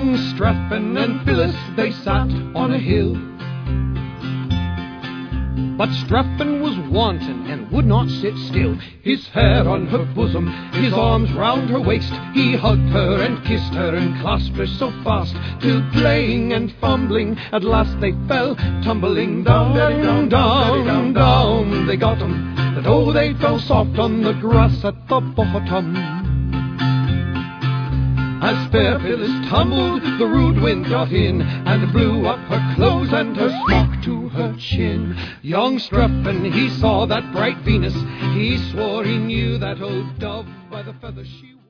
Young Strephon and Phyllis, they sat on a hill. But Strephon was wanton and would not sit still. His hair on her bosom, his arms round her waist, he hugged her and kissed her and clasped her so fast, till playing and fumbling, at last they fell tumbling down, down, down, down. They got 'em, but oh, they fell soft on the grass at the bottom. As fair Phyllis tumbled, the rude wind got in, and blew up her clothes and her smock to her chin. Young Strephon, he saw that bright Venus, he swore he knew that old dove by the feather she